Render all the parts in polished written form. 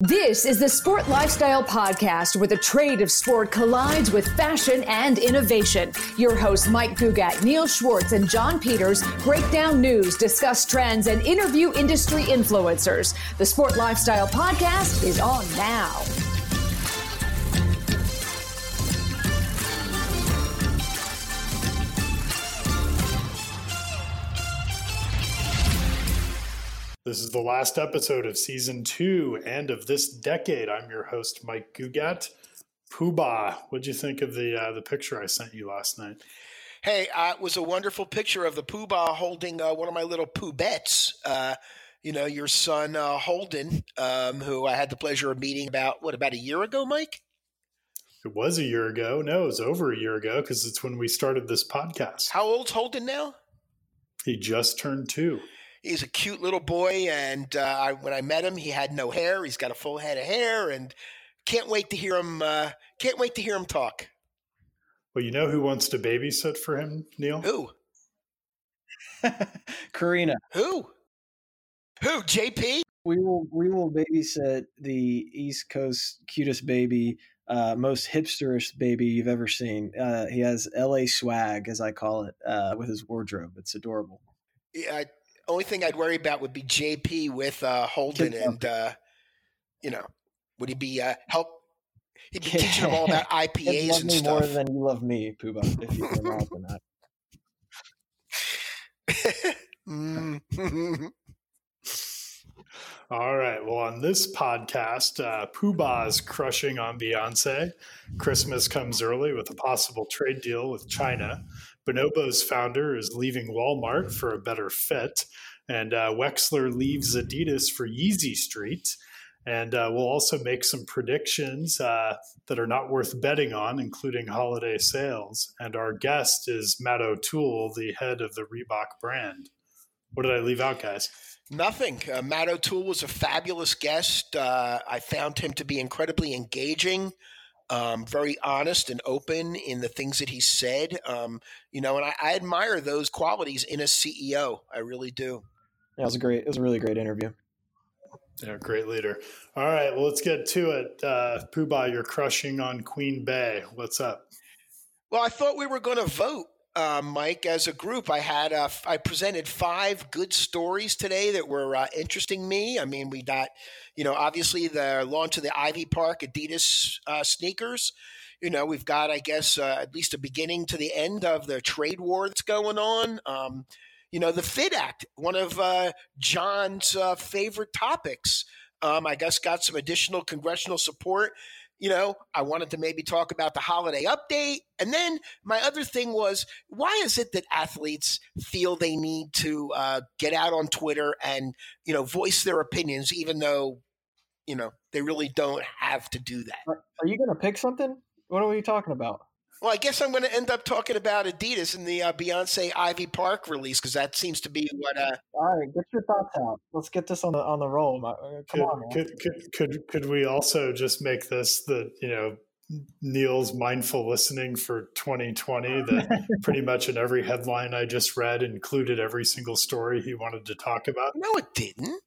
This is the Sport Lifestyle Podcast, where the trade of sport collides with fashion and innovation. Your hosts, Mike Gugat, Neil Schwartz, and John Peters, break down news, discuss trends, and interview industry influencers. The Sport Lifestyle Podcast is on now. This is the last episode of Season 2 and of this decade. I'm your host, Mike Gugat. Poobah, what'd you think of the picture I sent you last night? Hey, it was a wonderful picture of the Poobah holding one of my little Poobettes. Your son, Holden, who I had the pleasure of meeting about a year ago, Mike? It was a year ago. No, it was over a year ago because it's when we started this podcast. How old's Holden now? He just turned 2. He's a cute little boy, and when I met him, he had no hair. He's got a full head of hair, and can't wait to hear him. Can't wait to hear him talk. Well, you know who wants to babysit for him, Neil? Who? Karina. Who? JP? We will babysit the East Coast cutest baby, most hipsterish baby you've ever seen. He has LA swag, as I call it, with his wardrobe. It's adorable. Yeah. Only thing I'd worry about would be JP with Holden, and would he be help? He'd be teaching them all about IPAs and stuff. More than you love me, Poobah, if you can imagine that. All right. Well, on this podcast, Poobah is crushing on Beyonce. Christmas comes early with a possible trade deal with China. Bonobo's founder is leaving Walmart for a better fit. And Wexler leaves Adidas for Yeezy Street. And we'll also make some predictions that are not worth betting on, including holiday sales. And our guest is Matt O'Toole, the head of the Reebok brand. What did I leave out, guys? Nothing. Matt O'Toole was a fabulous guest. I found him to be incredibly engaging, very honest and open in the things that he said. And I admire those qualities in a CEO. I really do. Yeah, it was a really great interview. Yeah, great leader. All right, well, let's get to it. Poobah, you're crushing on Queen Bey. What's up? Well, I thought we were going to vote, Mike, as a group. I presented 5 good stories today that were interesting me. I mean, we got, obviously the launch of the Ivy Park Adidas sneakers. We've got, I guess, at least a beginning to the end of the trade war that's going on. The FIT Act, one of John's favorite topics, I guess got some additional congressional support. I wanted to maybe talk about the holiday update. And then my other thing was, why is it that athletes feel they need to get out on Twitter and, voice their opinions, even though, they really don't have to do that? Are you going to pick something? What are we talking about? Well, I guess I'm going to end up talking about Adidas and the Beyonce Ivy Park release, because that seems to be what. All right, get your thoughts out. Let's get this on the roll. Come on, man. Could we also just make this Neil's mindful listening for 2020? That pretty much in every headline I just read included every single story he wanted to talk about. No, it didn't.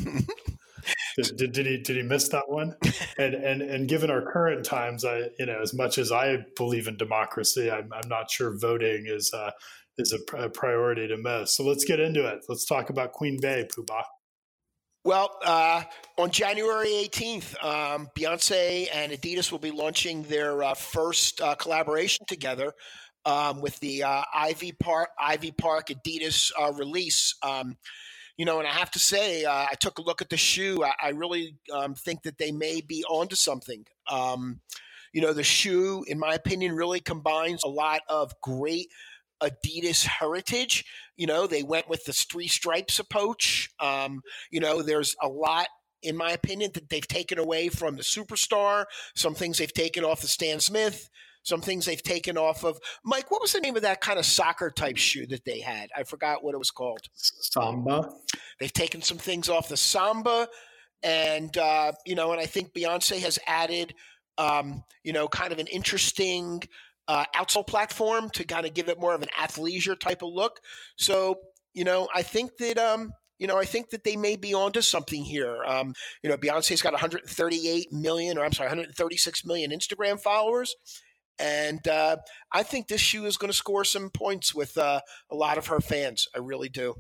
Did he miss that one? And given our current times, as much as I believe in democracy, I'm not sure voting is a priority to most. So let's get into it. Let's talk about Queen Bey, Poobah. Well, on January 18th, Beyonce and Adidas will be launching their first collaboration together with the Ivy Park Adidas release. And I have to say, I took a look at the shoe. I really think that they may be onto something. The shoe, in my opinion, really combines a lot of great Adidas heritage. They went with the 3 stripes approach. There's a lot, in my opinion, that they've taken away from the Superstar. Some things they've taken off the Stan Smith. Some things they've taken off of. Mike, what was the name of that kind of soccer type shoe that they had? I forgot what it was called. Samba. They've taken some things off the Samba. And, and I think Beyonce has added, kind of an interesting outsole platform to kind of give it more of an athleisure type of look. So, I think that I think that they may be onto something here. Beyonce's got 136 million Instagram followers. And I think this shoe is going to score some points with a lot of her fans. I really do.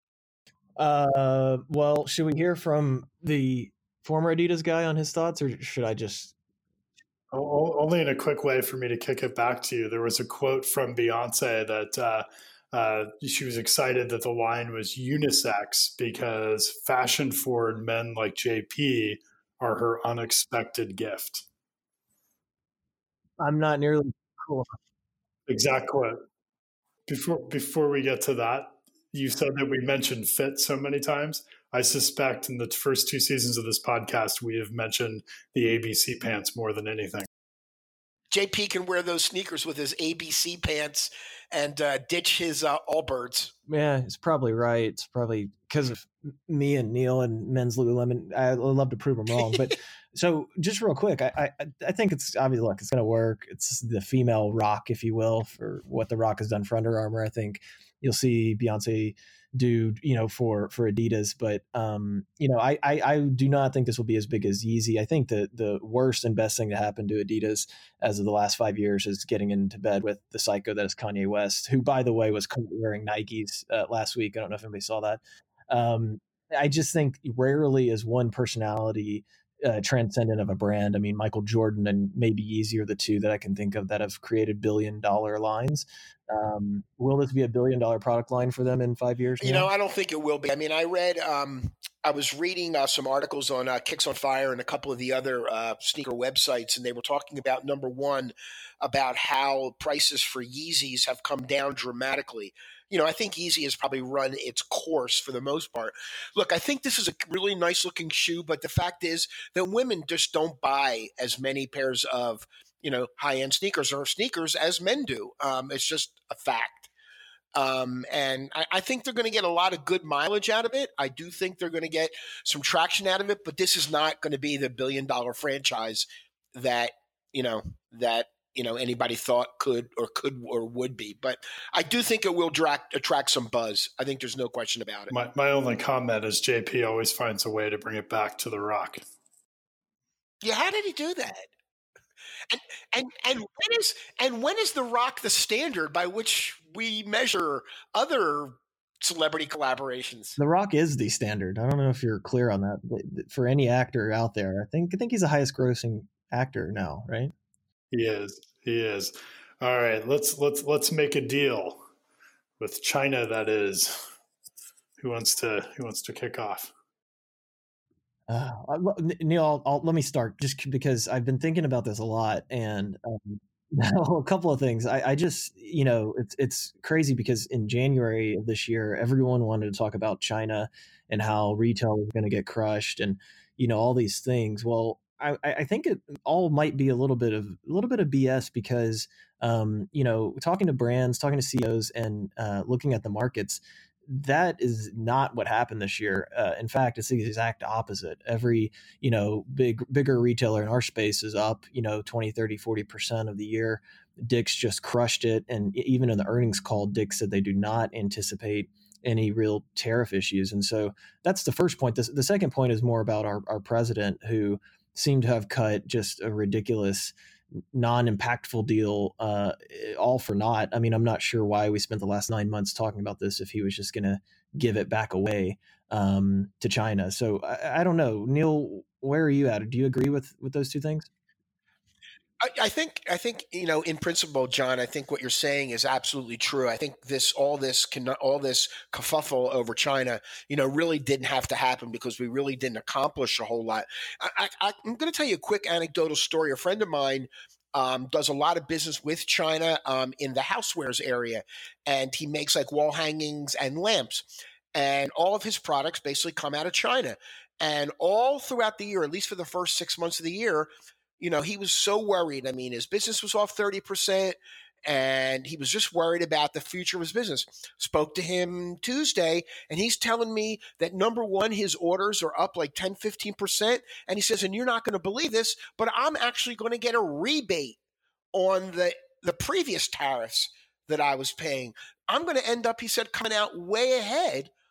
Well, should we hear from the former Adidas guy on his thoughts, or should I just? Only in a quick way for me to kick it back to you. There was a quote from Beyonce that she was excited that the line was unisex because fashion-forward men like JP are her unexpected gift. I'm not nearly cool. Exact quote. Before we get to that, you said that we mentioned fit so many times. I suspect in the first 2 seasons of this podcast, we have mentioned the ABC pants more than anything. JP can wear those sneakers with his ABC pants and ditch his Allbirds. Yeah, it's probably right. It's probably because of me and Neil and men's Lululemon. I love to prove them wrong. But so just real quick, I think it's obvious. Look, it's going to work. It's the female Rock, if you will, for what the Rock has done for Under Armour. I think you'll see Beyonce do, for Adidas. But, I do not think this will be as big as Yeezy. I think the worst and best thing to happen to Adidas as of the last 5 years is getting into bed with the psycho that is Kanye West, who, by the way, was wearing Nikes last week. I don't know if anybody saw that. I just think rarely is one personality transcendent of a brand. I mean, Michael Jordan and maybe Yeezy are the two that I can think of that have created $1 billion lines. Will this be $1 billion product line for them in 5 years? I don't think it will be. I mean, I was reading some articles on Kicks on Fire and a couple of the other sneaker websites, and they were talking about, number one, about how prices for Yeezys have come down dramatically. I think Yeezy has probably run its course for the most part. Look, I think this is a really nice looking shoe, but the fact is that women just don't buy as many pairs of, high-end sneakers or sneakers as men do. It's just a fact. And I think they're going to get a lot of good mileage out of it. I do think they're going to get some traction out of it, but this is not going to be the $1 billion franchise that anybody thought could or would be. But I do think it will attract some buzz. I think there's no question about it. My only comment is JP always finds a way to bring it back to the Rock. Yeah, how did he do that? And when is the Rock the standard by which we measure other celebrity collaborations? The Rock is the standard. I don't know if you're clear on that, but for any actor out there, I think he's the highest grossing actor now, right? He is. All right, let's make a deal with China. That is, who wants to kick off? Neil, let me start just because I've been thinking about this a lot, and a couple of things. I just, it's crazy because in January of this year, everyone wanted to talk about China and how retail was going to get crushed, and all these things. Well, I think it all might be a little bit of BS because, talking to brands, talking to CEOs, and looking at the markets, that is not what happened this year. In fact, it's the exact opposite. Every, bigger retailer in our space is up, 20, 30, 40% of the year. Dick's just crushed it. And even in the earnings call, Dick said they do not anticipate any real tariff issues. And so that's the first point. The second point is more about our president, who seemed to have cut just a ridiculous non-impactful deal all for naught. I mean, I'm not sure why we spent the last 9 months talking about this if he was just going to give it back away to China. So I don't know. Neil, where are you at? Do you agree with those two things? I think in principle, John, I think what you're saying is absolutely true. I think all this kerfuffle over China, really didn't have to happen because we really didn't accomplish a whole lot. I'm going to tell you a quick anecdotal story. A friend of mine does a lot of business with China in the housewares area, and he makes like wall hangings and lamps, and all of his products basically come out of China. And all throughout the year, at least for the first 6 months of the year, he was so worried. I mean, his business was off 30%, and he was just worried about the future of his business. Spoke to him Tuesday, and he's telling me that, number one, his orders are up like 10, 15%. And he says, and you're not going to believe this, but I'm actually going to get a rebate on the previous tariffs that I was paying. I'm going to end up, he said, coming out way ahead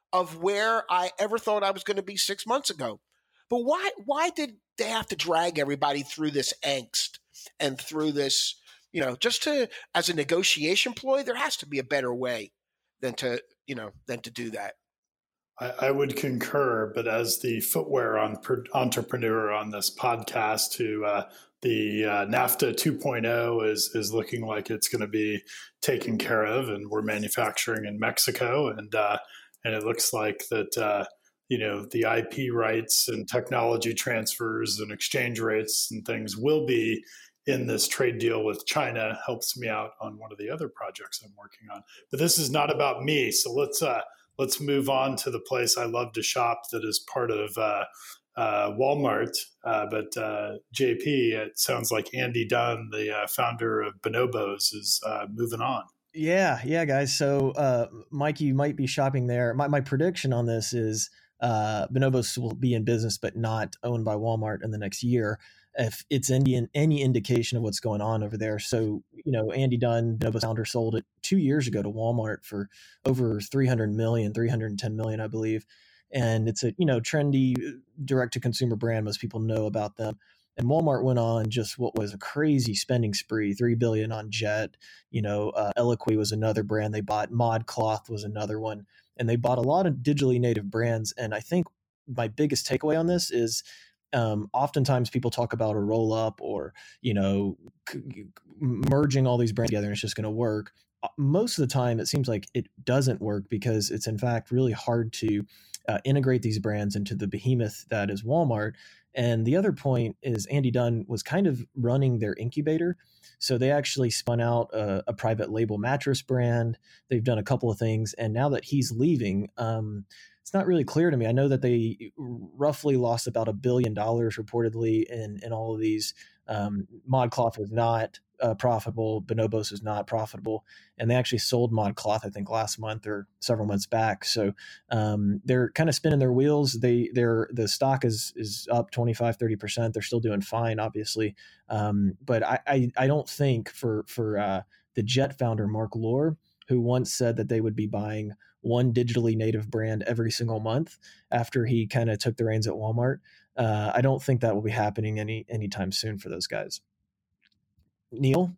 of where I ever thought I was going to be 6 months ago. But why did they have to drag everybody through this angst and through this, just as a negotiation ploy? There has to be a better way than to do that. I would concur, but as the footwear entrepreneur on this podcast, the NAFTA 2.0 is looking like it's going to be taken care of, and we're manufacturing in Mexico, and it looks like that the IP rights and technology transfers and exchange rates and things will be in this trade deal with China. Helps me out on one of the other projects I'm working on. But this is not about me, so let's move on to the place I love to shop that is part of Walmart. But JP, it sounds like Andy Dunn, the founder of Bonobos, is moving on. Yeah, guys. So, Mike, you might be shopping there. My prediction on this is Bonobos will be in business, but not owned by Walmart in the next year, if it's any indication of what's going on over there. So, Andy Dunn, Bonobos founder, sold it 2 years ago to Walmart for over 310 million, I believe. And it's a, trendy direct-to-consumer brand. Most people know about them. And Walmart went on just what was a crazy spending spree, $3 billion on Jet. Eloquii was another brand they bought. ModCloth was another one. And they bought a lot of digitally native brands. And I think my biggest takeaway on this is oftentimes people talk about a roll up or, merging all these brands together and it's just going to work. Most of the time, it seems like it doesn't work because it's in fact really hard to integrate these brands into the behemoth that is Walmart. And the other point is Andy Dunn was kind of running their incubator. So they actually spun out a private label mattress brand. They've done a couple of things. And now that he's leaving, it's not really clear to me. I know that they roughly lost about $1 billion reportedly in all of these. ModCloth was not profitable. Bonobos is not profitable. And they actually sold ModCloth, I think, last month or several months back. So they're kind of spinning their wheels. The stock is up 25, 30%. They're still doing fine, obviously. But I don't think for the Jet founder, Mark Lore, who once said that they would be buying one digitally native brand every single month after he kind of took the reins at Walmart. I don't think that will be happening anytime soon for those guys. Neil?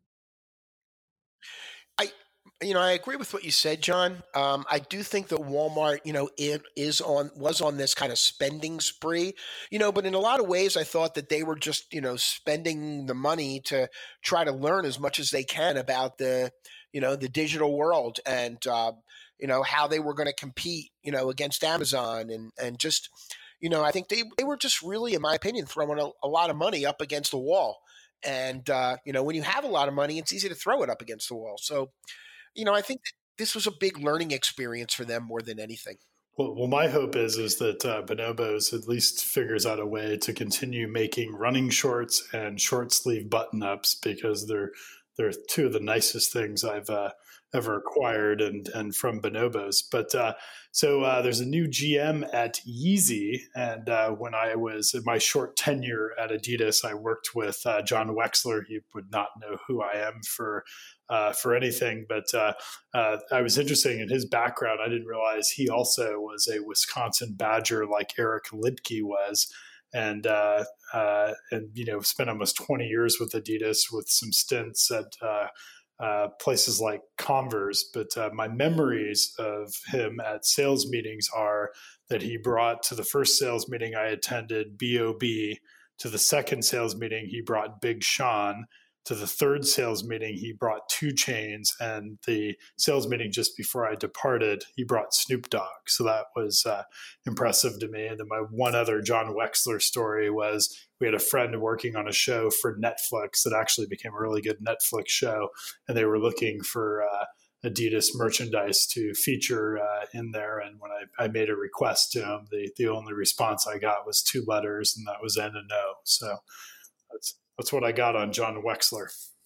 I agree with what you said, John. I do think that Walmart, it was on this kind of spending spree, but in a lot of ways, I thought that they were just, spending the money to try to learn as much as they can about the digital world and, how they were going to compete, against Amazon and just, I think they were just really, in my opinion, throwing a lot of money up against the wall. And, when you have a lot of money, it's easy to throw it up against the wall. So, I think that this was a big learning experience for them more than anything. Well, my hope is that Bonobos at least figures out a way to continue making running shorts and short sleeve button ups, because they're two of the nicest things I've ever acquired and from Bonobos. But so there's a new GM at Yeezy. And when I was in my short tenure at Adidas, I worked with John Wexler. He would not know who I am for anything, but I was interested in his background. I didn't realize he also was a Wisconsin Badger like Eric Liedtke was. And spent almost 20 years with Adidas with some stints at places like Converse. But my memories of him at sales meetings are that he brought to the first sales meeting I attended B.O.B. To the second sales meeting, he brought Big Sean. To the third sales meeting, he brought 2 Chainz, and the sales meeting just before I departed, he brought Snoop Dogg. So that was impressive to me. And then my one other John Wexler story was we had a friend working on a show for Netflix that actually became a really good Netflix show, and they were looking for Adidas merchandise to feature in there. And when I made a request to him, the only response I got was 2 letters, and that was N and O. So that's what I got on John Wexler.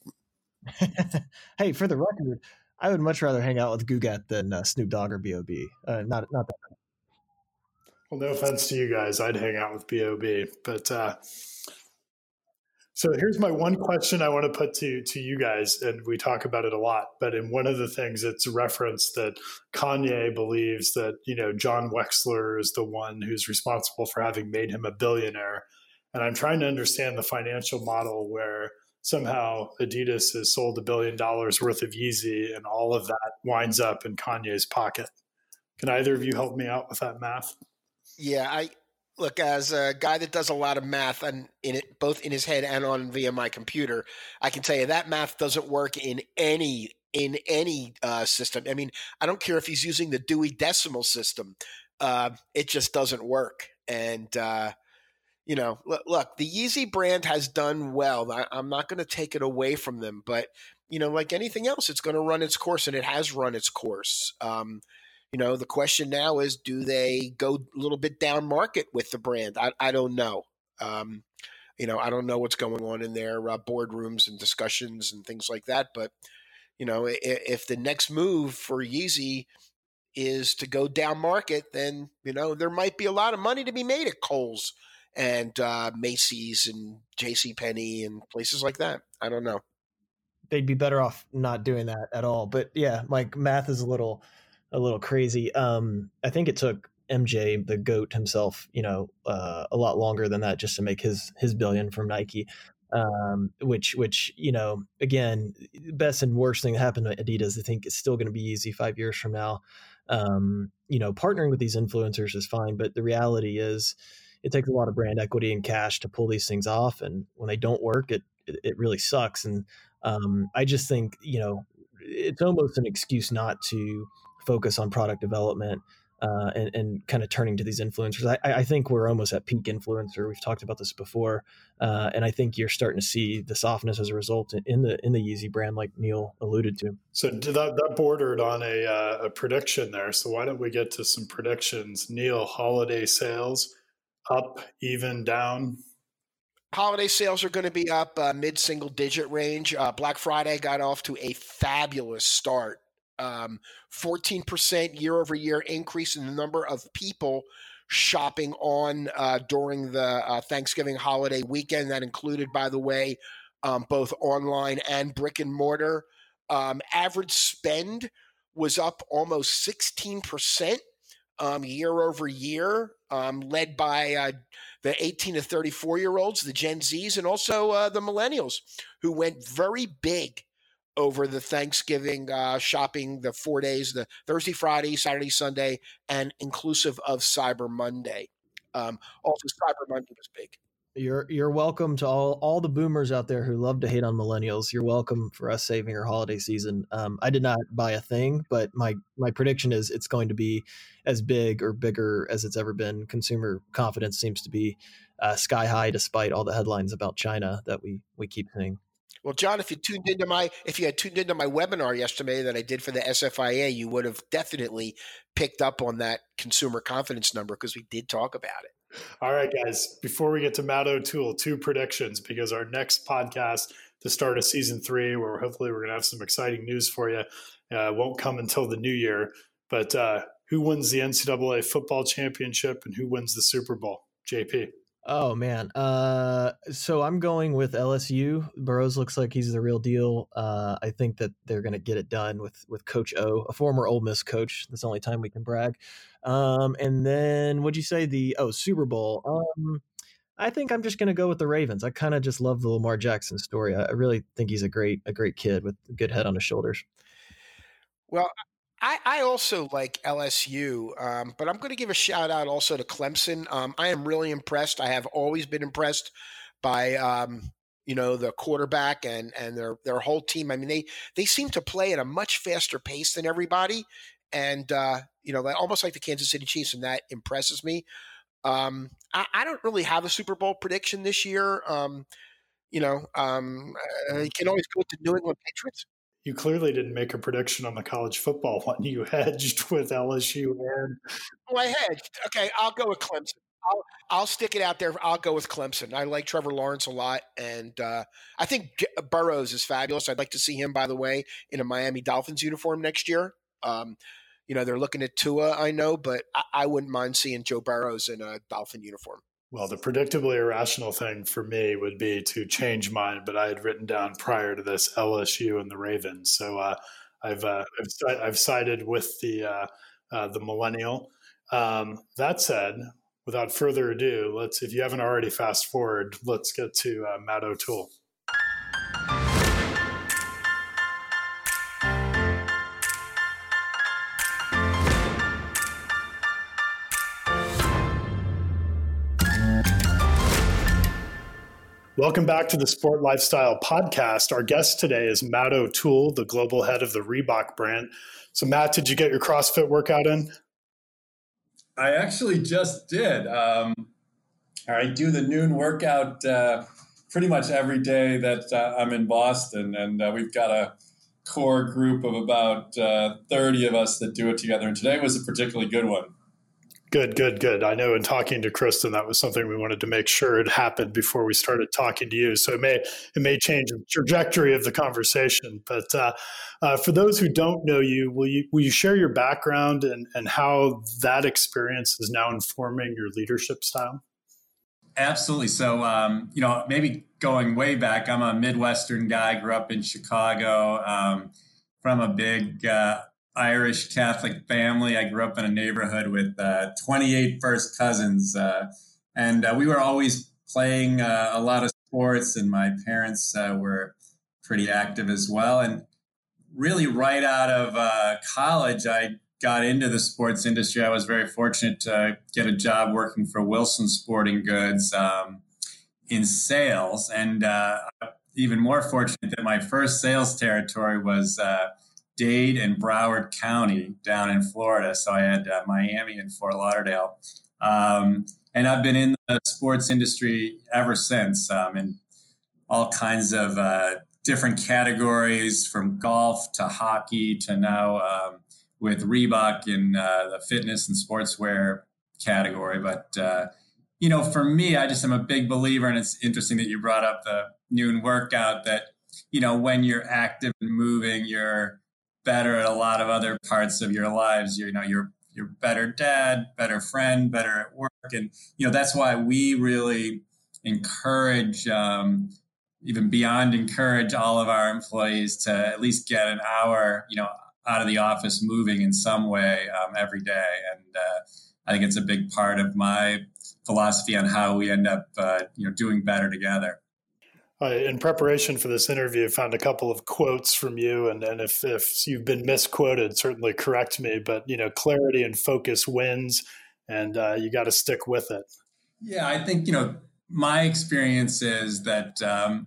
Hey, for the record, I would much rather hang out with Gugat than Snoop Dogg or B.O.B. Not that. Well, no offense to you guys. I'd hang out with B.O.B. But So here's my one question I want to put to you guys, and we talk about it a lot. But in one of the things, it's referenced that Kanye believes that John Wexler is the one who's responsible for having made him a billionaire. And I'm trying to understand the financial model where somehow Adidas has sold $1 billion worth of Yeezy, and all of that winds up in Kanye's pocket. Can either of you help me out with that math? Yeah, Look, as a guy that does a lot of math and both in his head and on via my computer, I can tell you that math doesn't work in any system. I mean, I don't care if he's using the Dewey Decimal System; it just doesn't work. And look, the Yeezy brand has done well. I'm not going to take it away from them, but like anything else, it's going to run its course, and it has run its course. The question now is, do they go a little bit down market with the brand? I don't know. I don't know what's going on in their boardrooms and discussions and things like that. But, if the next move for Yeezy is to go down market, then, there might be a lot of money to be made at Kohl's and Macy's and JCPenney and places like that. I don't know. They'd be better off not doing that at all. But yeah, Mike, math is a little crazy. I think it took MJ, the GOAT himself, a lot longer than that just to make his billion from Nike. Which again, best and worst thing that happened to Adidas, I think, is still going to be easy 5 years from now. Partnering with these influencers is fine, but the reality is it takes a lot of brand equity and cash to pull these things off, and when they don't work, it really sucks. And I just think it's almost an excuse not to focus on product development and kind of turning to these influencers. I think we're almost at peak influencer. We've talked about this before, and I think you're starting to see the softness as a result in the Yeezy brand, like Neil alluded to. So that bordered on a prediction there. So why don't we get to some predictions? Neil, holiday sales up, even, down? Holiday sales are going to be up mid-single digit range. Black Friday got off to a fabulous start. 14% year over year increase in the number of people shopping on during the Thanksgiving holiday weekend. That included, by the way, both online and brick and mortar. Average spend was up almost 16% year over year, led by the 18 to 34-year-olds, the Gen Zs, and also the millennials, who went very big over the Thanksgiving shopping, the 4 days, the Thursday, Friday, Saturday, Sunday, and inclusive of Cyber Monday. Also, Cyber Monday was big. You're welcome to all the boomers out there who love to hate on millennials. You're welcome for us saving our holiday season. I did not buy a thing, but my prediction is it's going to be as big or bigger as it's ever been. Consumer confidence seems to be sky high, despite all the headlines about China that we keep seeing. Well, John, if you had tuned into my webinar yesterday that I did for the SFIA, you would have definitely picked up on that consumer confidence number, because we did talk about it. All right, guys, before we get to Matt O'Toole, 2 predictions, because our next podcast to start of season 3, where hopefully we're going to have some exciting news for you, won't come until the new year. But who wins the NCAA football championship and who wins the Super Bowl? JP. Oh, man. So I'm going with LSU. Burrows looks like he's the real deal. I think that they're going to get it done with Coach O, a former Ole Miss coach. That's the only time we can brag. And then what'd you say? Super Bowl. I think I'm just going to go with the Ravens. I kind of just love the Lamar Jackson story. I really think he's a great kid with a good head on his shoulders. Well, I also like LSU, but I'm going to give a shout out also to Clemson. I am really impressed. I have always been impressed by the quarterback and their whole team. I mean, they seem to play at a much faster pace than everybody, and almost like the Kansas City Chiefs, and that impresses me. I don't really have a Super Bowl prediction this year. You can always go with the New England Patriots. You clearly didn't make a prediction on the college football one. You hedged with LSU. Oh, I hedged. Okay, I'll go with Clemson. I'll stick it out there. I'll go with Clemson. I like Trevor Lawrence a lot, and I think Burrows is fabulous. I'd like to see him, by the way, in a Miami Dolphins uniform next year. They're looking at Tua, I know, but I wouldn't mind seeing Joe Burrows in a Dolphin uniform. Well, the predictably irrational thing for me would be to change mine, but I had written down prior to this LSU and the Ravens. So I've sided with the millennial. That said, without further ado, if you haven't already fast forward, let's get to Matt O'Toole. Welcome back to the Sport Lifestyle Podcast. Our guest today is Matt O'Toole, the global head of the Reebok brand. So, Matt, did you get your CrossFit workout in? I actually just did. I do the noon workout pretty much every day that I'm in Boston, and we've got a core group of about 30 of us that do it together. And today was a particularly good one. Good. I know in talking to Kristen, that was something we wanted to make sure it happened before we started talking to you. So it may change the trajectory of the conversation. But for those who don't know you, will you share your background and how that experience is now informing your leadership style? Absolutely. So, maybe going way back, I'm a Midwestern guy, grew up in Chicago, from a big Irish Catholic family. I grew up in a neighborhood with 28 first cousins, and we were always playing a lot of sports, and my parents were pretty active as well. And really right out of college, I got into the sports industry. I was very fortunate to get a job working for Wilson Sporting Goods in sales, and even more fortunate that my first sales territory was Dade and Broward County down in Florida. So I had Miami and Fort Lauderdale. And I've been in the sports industry ever since, in all kinds of different categories, from golf to hockey to now with Reebok in the fitness and sportswear category. But, for me, I just am a big believer, and it's interesting that you brought up the noon workout, that, when you're active and moving, you're better at a lot of other parts of your lives. You're better dad, better friend, better at work. And, that's why we really encourage, even beyond encourage, all of our employees to at least get an hour, out of the office moving in some way every day. And I think it's a big part of my philosophy on how we end up, doing better together. In preparation for this interview, I found a couple of quotes from you, and if you've been misquoted, certainly correct me. But clarity and focus wins, and you got to stick with it. Yeah, I think my experience is that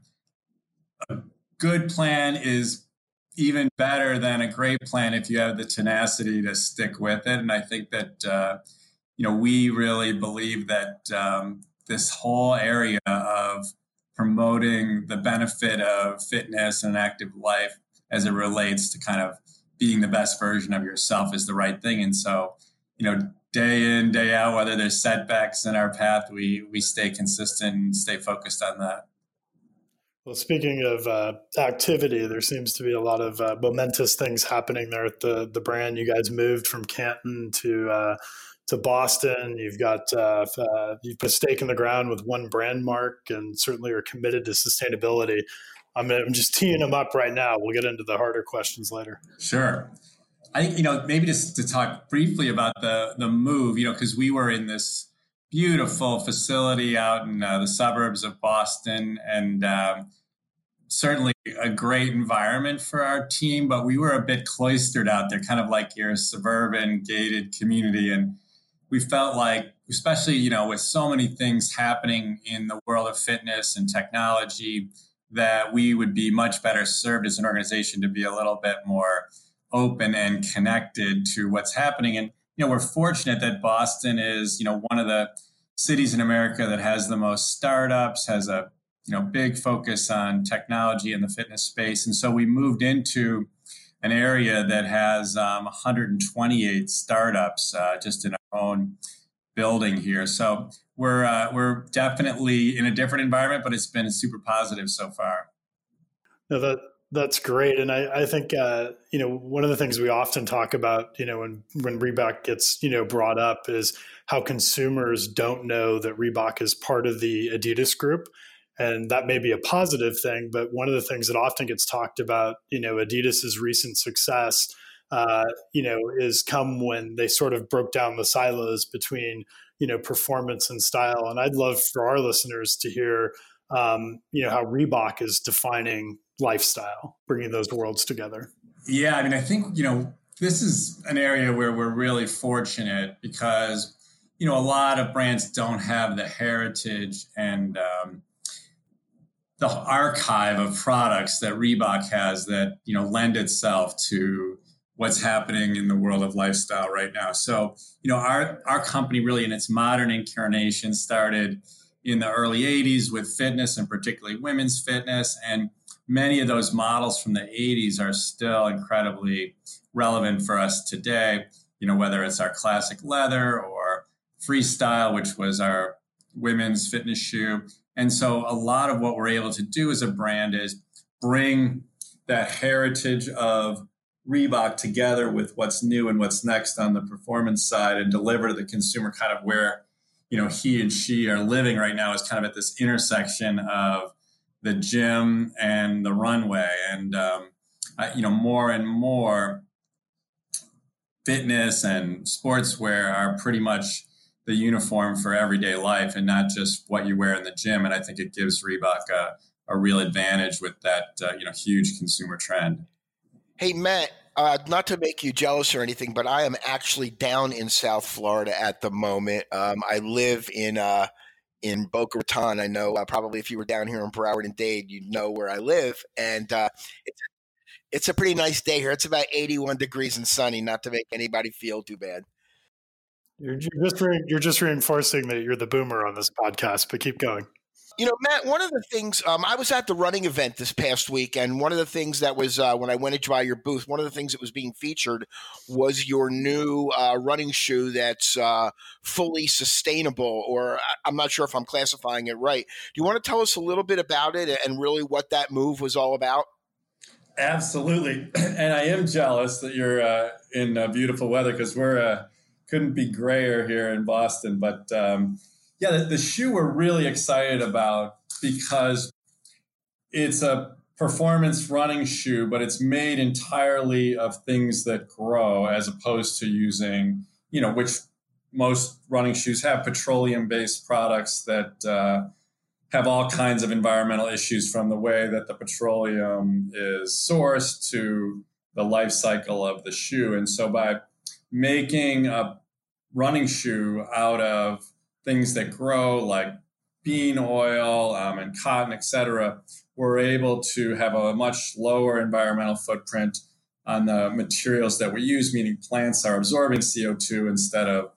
a good plan is even better than a great plan if you have the tenacity to stick with it. And I think that we really believe that this whole area of promoting the benefit of fitness and an active life as it relates to kind of being the best version of yourself is the right thing. And so, day in, day out, whether there's setbacks in our path, we stay consistent and stay focused on that. Well, speaking of activity, there seems to be a lot of momentous things happening there at the brand. You guys moved from Canton to Boston. You've got you've put a stake in the ground with one brand mark, and certainly are committed to sustainability. I'm just teeing them up right now. We'll get into the harder questions later. Sure. I think, maybe just to talk briefly about the move, because we were in this beautiful facility out in the suburbs of Boston, and certainly a great environment for our team, but we were a bit cloistered out there, kind of like your suburban gated community. And we felt like, especially, with so many things happening in the world of fitness and technology, that we would be much better served as an organization to be a little bit more open and connected to what's happening. And, we're fortunate that Boston is, one of the cities in America that has the most startups, has a, big focus on technology in the fitness space. And so we moved into an area that has 128 startups just in our own building here. So we're definitely in a different environment, but it's been super positive so far. Now That's great. And I think, one of the things we often talk about, when Reebok gets, brought up is how consumers don't know that Reebok is part of the Adidas group. And that may be a positive thing, but one of the things that often gets talked about, Adidas's recent success, is come when they sort of broke down the silos between, performance and style. And I'd love for our listeners to hear, how Reebok is defining lifestyle, bringing those worlds together. Yeah, I mean, I think, this is an area where we're really fortunate because, a lot of brands don't have the heritage and the archive of products that Reebok has that, lend itself to what's happening in the world of lifestyle right now. So, our company really in its modern incarnation started in the early 80s with fitness and particularly women's fitness. And many of those models from the 80s are still incredibly relevant for us today, whether it's our classic leather or Freestyle, which was our women's fitness shoe. And so a lot of what we're able to do as a brand is bring that heritage of Reebok together with what's new and what's next on the performance side and deliver to the consumer kind of where, he and she are living right now is kind of at this intersection of the gym and the runway. And, more and more fitness and sportswear are pretty much the uniform for everyday life and not just what you wear in the gym. And I think it gives Reebok a real advantage with that, huge consumer trend. Hey, Matt, not to make you jealous or anything, but I am actually down in South Florida at the moment. I live in Boca Raton. I know probably if you were down here in Broward and Dade, you'd know where I live. And it's a pretty nice day here. It's about 81 degrees and sunny, not to make anybody feel too bad. You're just reinforcing that you're the boomer on this podcast, but keep going. Matt, one of the things, I was at the running event this past week, and one of the things that was, when I went into your booth, one of the things that was being featured was your new running shoe that's fully sustainable, or I'm not sure if I'm classifying it right. Do you want to tell us a little bit about it and really what that move was all about? Absolutely. And I am jealous that you're in beautiful weather because we're couldn't be grayer here in Boston, but the shoe we're really excited about because it's a performance running shoe, but it's made entirely of things that grow as opposed to using, which most running shoes have petroleum-based products that have all kinds of environmental issues from the way that the petroleum is sourced to the life cycle of the shoe. And so by making a running shoe out of things that grow like bean oil and cotton, et cetera, we're able to have a much lower environmental footprint on the materials that we use, meaning plants are absorbing CO2 instead of,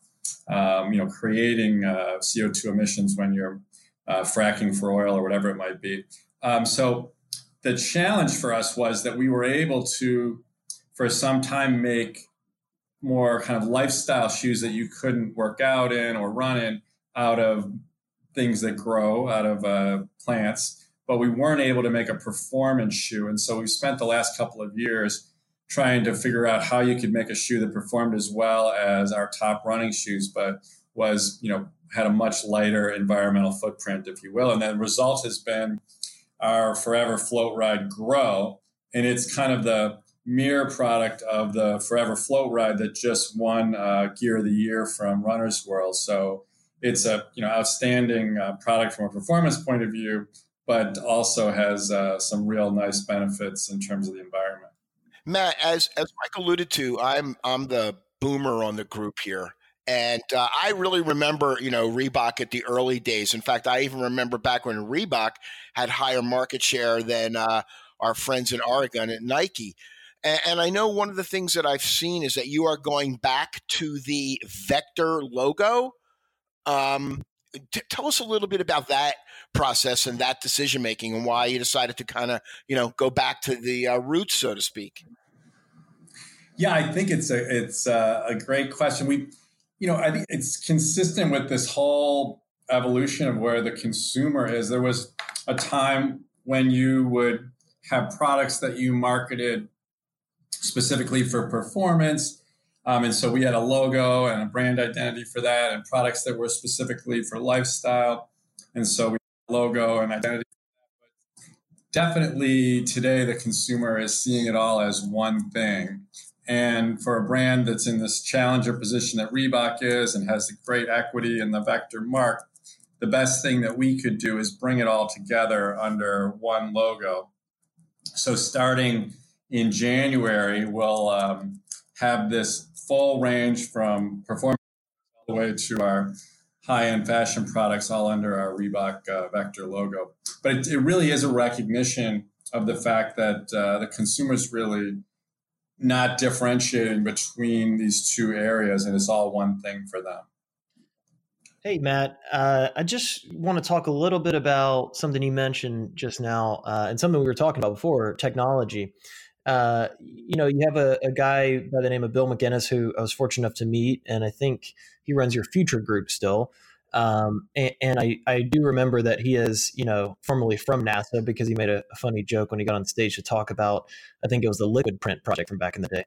creating CO2 emissions when you're fracking for oil or whatever it might be. So the challenge for us was that we were able to, for some time, make more kind of lifestyle shoes that you couldn't work out in or run in out of things that grow out of plants, but we weren't able to make a performance shoe. And so we spent the last couple of years trying to figure out how you could make a shoe that performed as well as our top running shoes, but was, had a much lighter environmental footprint, if you will. And the result has been our Forever Float Ride Grow. And it's kind of the mirror product of the Forever Float Ride that just won Gear of the Year from Runner's World. So it's a outstanding product from a performance point of view, but also has some real nice benefits in terms of the environment. Matt, as Mike alluded to, I'm the boomer on the group here. And I really remember, Reebok at the early days. In fact, I even remember back when Reebok had higher market share than our friends in Oregon at Nike. And I know one of the things that I've seen is that you are going back to the Vector logo. Tell us a little bit about that process and that decision making and why you decided to kind of, go back to the roots, so to speak. Yeah, I think it's a great question. I think it's consistent with this whole evolution of where the consumer is. There was a time when you would have products that you marketed specifically for performance. And so we had a logo and a brand identity for that, and products that were specifically for lifestyle. And so we had a logo and identity. But definitely today, the consumer is seeing it all as one thing. And for a brand that's in this challenger position that Reebok is and has the great equity in the Vector mark, the best thing that we could do is bring it all together under one logo. So starting in January, we'll have this full range from performance all the way to our high-end fashion products all under our Reebok Vector logo. But it really is a recognition of the fact that the consumer's really not differentiating between these two areas, and it's all one thing for them. Hey, Matt, I just want to talk a little bit about something you mentioned just now and something we were talking about before, technology. You have a guy by the name of Bill McGinnis who I was fortunate enough to meet, and I think he runs your Future Group still. And I do remember that he is, formerly from NASA, because he made a funny joke when he got on stage to talk about, I think it was the liquid print project from back in the day.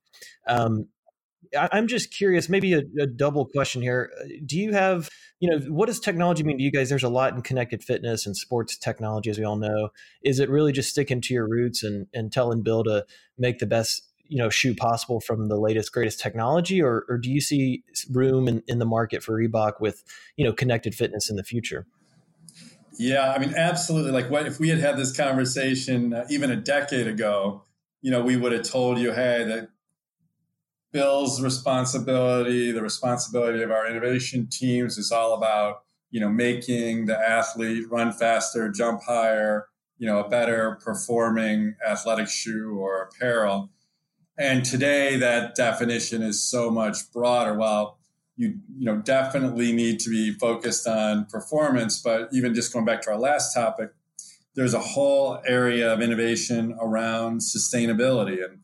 I'm just curious, maybe a double question here. Do you have, what does technology mean to you guys? There's a lot in connected fitness and sports technology, as we all know. Is it really just sticking to your roots and telling Bill to make the best, shoe possible from the latest, greatest technology? Or do you see room in the market for Reebok with, connected fitness in the future? Yeah, I mean, absolutely. Like, what if we had this conversation even a decade ago, we would have told you, hey, that Bill's responsibility, the responsibility of our innovation teams is all about, making the athlete run faster, jump higher, a better performing athletic shoe or apparel. And today that definition is so much broader. While you definitely need to be focused on performance, but even just going back to our last topic, there's a whole area of innovation around sustainability and,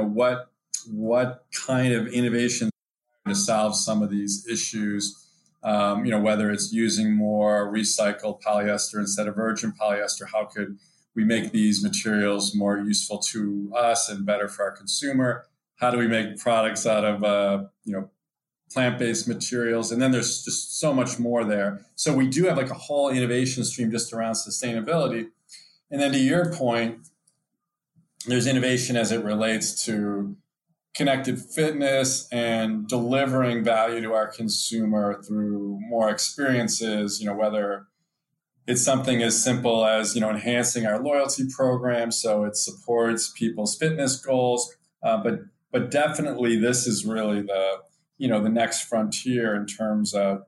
what kind of innovation to solve some of these issues, whether it's using more recycled polyester instead of virgin polyester. How could we make these materials more useful to us and better for our consumer? How do we make products out of, plant-based materials? And then there's just so much more there. So we do have like a whole innovation stream just around sustainability. And then to your point, there's innovation as it relates to connected fitness and delivering value to our consumer through more experiences, whether it's something as simple as, enhancing our loyalty program so it supports people's fitness goals. But definitely this is really the next frontier in terms of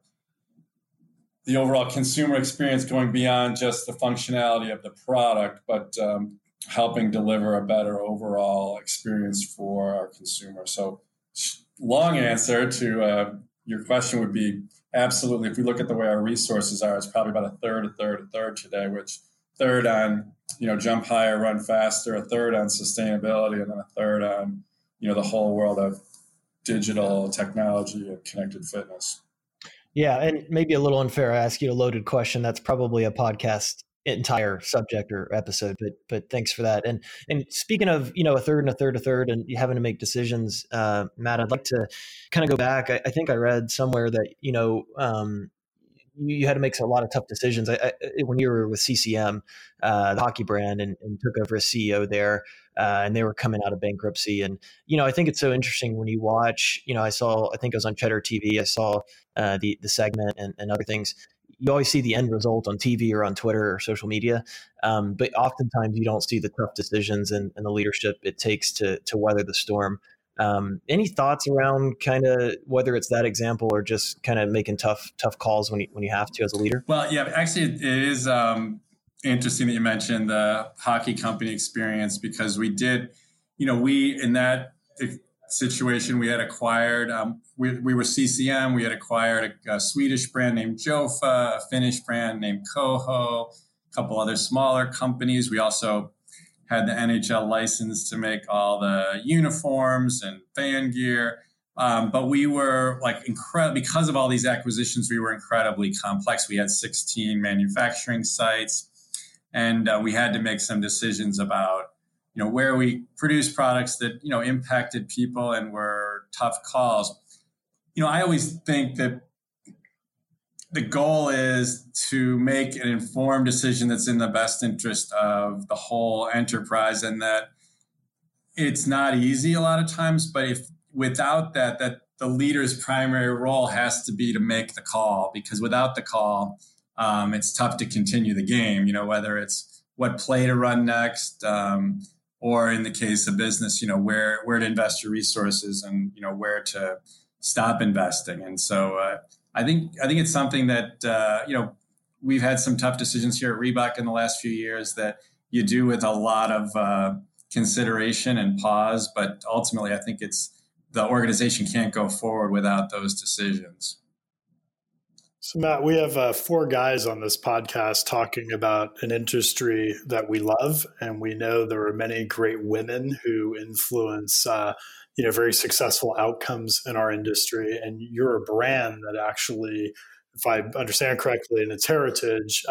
the overall consumer experience, going beyond just the functionality of the product, but helping deliver a better overall experience for our consumer. So long answer to your question would be absolutely. If we look at the way our resources are, it's probably about a third today, which third on, jump higher, run faster, a third on sustainability, and then a third on, the whole world of digital technology and connected fitness. Yeah. And maybe a little unfair, I ask you a loaded question. That's probably a podcast entire subject or episode, but thanks for that. And speaking of, a third and a third, and you having to make decisions, Matt, I'd like to kind of go back. I think I read somewhere that, you had to make a lot of tough decisions. When you were with CCM, the hockey brand, and took over as CEO there, and they were coming out of bankruptcy. And, I think it's so interesting when you watch, I think it was on Cheddar TV, I saw the segment and other things. You always see the end result on TV or on Twitter or social media. But oftentimes you don't see the tough decisions and the leadership it takes to weather the storm. Any thoughts around kind of whether it's that example or just kind of making tough calls when you have to as a leader? Well, yeah, actually it is interesting that you mentioned the hockey company experience, because we did, we in that situation we had acquired, we were CCM, we had acquired a Swedish brand named Jofa, a Finnish brand named Koho, a couple other smaller companies. We also had the NHL license to make all the uniforms and fan gear. But we were because of all these acquisitions, we were incredibly complex. We had 16 manufacturing sites, and we had to make some decisions about where we produced products that, impacted people and were tough calls. I always think that the goal is to make an informed decision that's in the best interest of the whole enterprise, and that it's not easy a lot of times, but if without that the leader's primary role has to be to make the call, because without the call, it's tough to continue the game, whether it's what play to run next, or in the case of business, where to invest your resources and, where to stop investing. And so I think it's something that, we've had some tough decisions here at Reebok in the last few years that you do with a lot of consideration and pause. But ultimately, I think the organization can't go forward without those decisions. So, Matt, we have 4 guys on this podcast talking about an industry that we love, and we know there are many great women who influence very successful outcomes in our industry. And you're a brand that actually, if I understand correctly, in its heritage,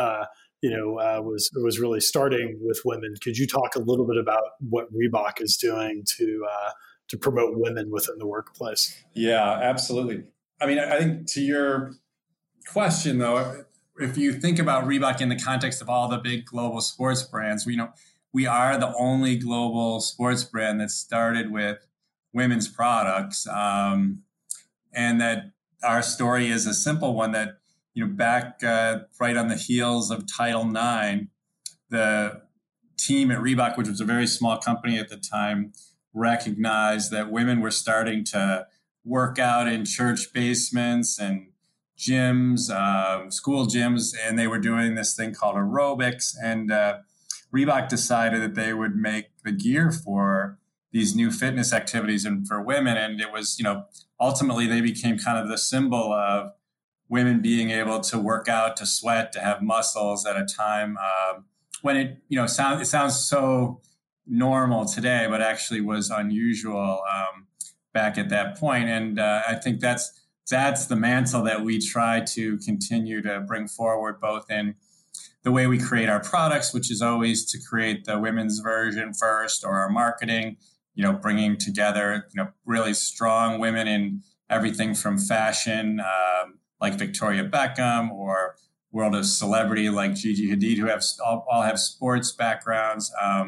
was really starting with women. Could you talk a little bit about what Reebok is doing to promote women within the workplace? Yeah, absolutely. I mean, I think to your question, though, if you think about Reebok in the context of all the big global sports brands, we are the only global sports brand that started with women's products, and that our story is a simple one that, back right on the heels of Title IX, the team at Reebok, which was a very small company at the time, recognized that women were starting to work out in church basements and gyms, school gyms, and they were doing this thing called aerobics. And Reebok decided that they would make the gear for these new fitness activities and for women. And it was, ultimately they became kind of the symbol of women being able to work out, to sweat, to have muscles at a time when it sounds so normal today, but actually was unusual back at that point. And I think that's the mantle that we try to continue to bring forward, both in the way we create our products, which is always to create the women's version first, or our marketing, bringing together, really strong women in everything from fashion, like Victoria Beckham, or world of celebrity like Gigi Hadid, who all have sports backgrounds.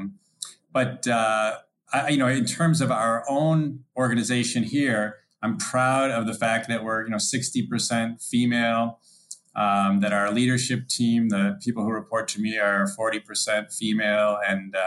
But in terms of our own organization here, I'm proud of the fact that we're 60% female, that our leadership team, the people who report to me, are 40% female, and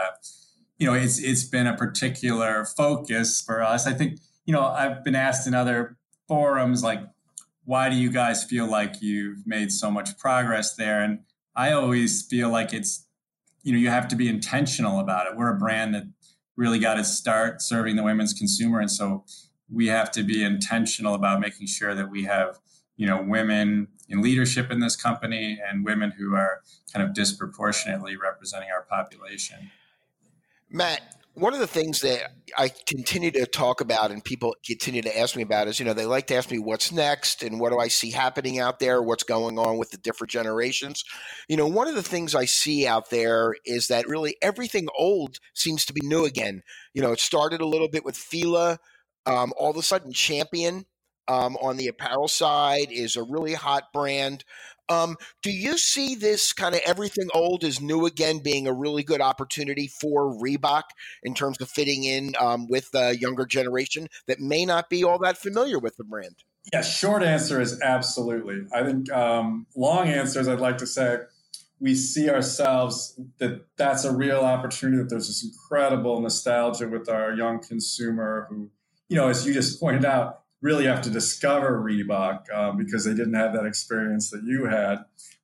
it's been a particular focus for us. I think I've been asked in other forums, like, why do you guys feel like you've made so much progress there? And I always feel like it's you have to be intentional about it. We're a brand that really got its start serving the women's consumer, and so we have to be intentional about making sure that we have, women in leadership in this company and women who are kind of disproportionately representing our population. Matt, one of the things that I continue to talk about and people continue to ask me about is, they like to ask me what's next and what do I see happening out there, what's going on with the different generations. One of the things I see out there is that really everything old seems to be new again. It started a little bit with Fila. All of a sudden, Champion on the apparel side is a really hot brand. Do you see this kind of everything old is new again being a really good opportunity for Reebok in terms of fitting in with the younger generation that may not be all that familiar with the brand? Yeah, short answer is absolutely. I think long answers, I'd like to say, we see ourselves that's a real opportunity, that there's this incredible nostalgia with our young consumer who, as you just pointed out, really have to discover Reebok because they didn't have that experience that you had.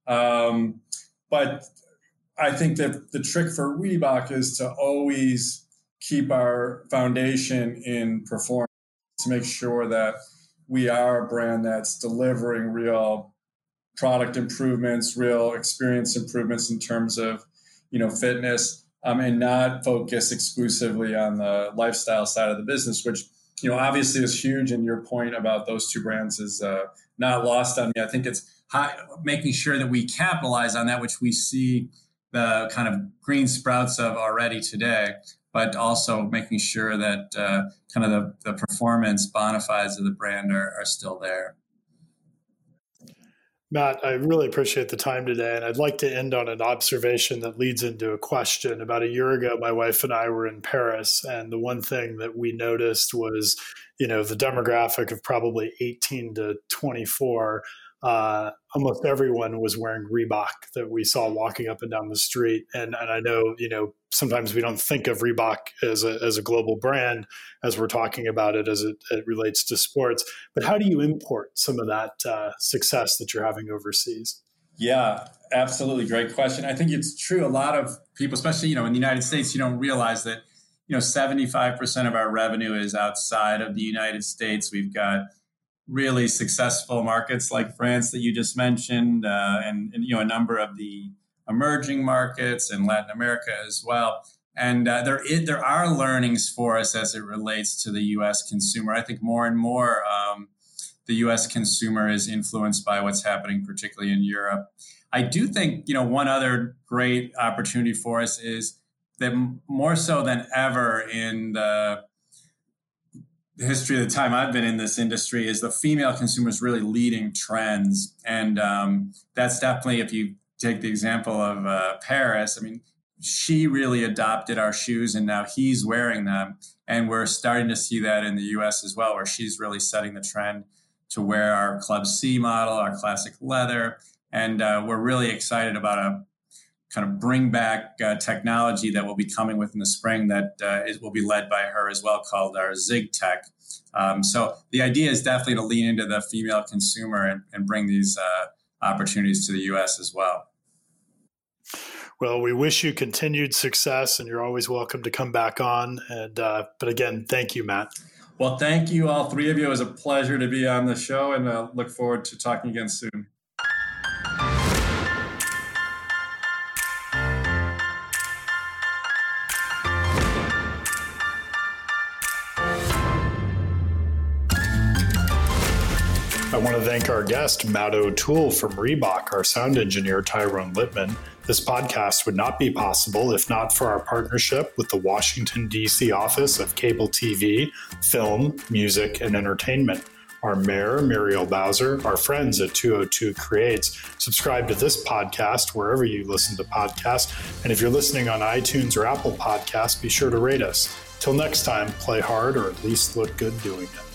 But I think that the trick for Reebok is to always keep our foundation in performance, to make sure that we are a brand that's delivering real product improvements, real experience improvements in terms of, fitness, and not focus exclusively on the lifestyle side of the business, which obviously is huge, and your point about those two brands is not lost on me. I think it's making sure that we capitalize on that, which we see the kind of green sprouts of already today. but also making sure that kind of the performance bona fides of the brand are still there. Matt, I really appreciate the time today, and I'd like to end on an observation that leads into a question. About a year ago, my wife and I were in Paris, and the one thing that we noticed was, the demographic of probably 18 to 24. Almost everyone was wearing Reebok that we saw walking up and down the street. And I know, sometimes we don't think of Reebok as a global brand as we're talking about it as it relates to sports. But how do you import some of that success that you're having overseas? Yeah, absolutely. Great question. I think it's true. A lot of people, especially, in the United States, you don't realize that, 75% of our revenue is outside of the United States. We've got really successful markets like France that you just mentioned, and a number of the emerging markets in Latin America as well. And there are learnings for us as it relates to the U.S. consumer. I think more and more the U.S. consumer is influenced by what's happening, particularly in Europe. I do think one other great opportunity for us is that more so than ever in the history of the time I've been in this industry is the female consumer is really leading trends. And that's definitely, if you take the example of Paris, she really adopted our shoes and now he's wearing them. And we're starting to see that in the US as well, where she's really setting the trend to wear our Club C model, our classic leather. And we're really excited about a kind of bring back technology that will be coming within the spring that will be led by her as well, called our Zig Tech. So the idea is definitely to lean into the female consumer and bring these opportunities to the U.S. as well. Well, we wish you continued success, and you're always welcome to come back on. And but again, thank you, Matt. Well, thank you, all three of you. It was a pleasure to be on the show, and look forward to talking again soon. I want to thank our guest, Matt O'Toole from Reebok, our sound engineer, Tyrone Littman. This podcast would not be possible if not for our partnership with the Washington, D.C. office of Cable TV, Film, Music, and Entertainment. Our mayor, Muriel Bowser, our friends at 202 Creates. Subscribe to this podcast wherever you listen to podcasts. And if you're listening on iTunes or Apple Podcasts, be sure to rate us. Till next time, play hard or at least look good doing it.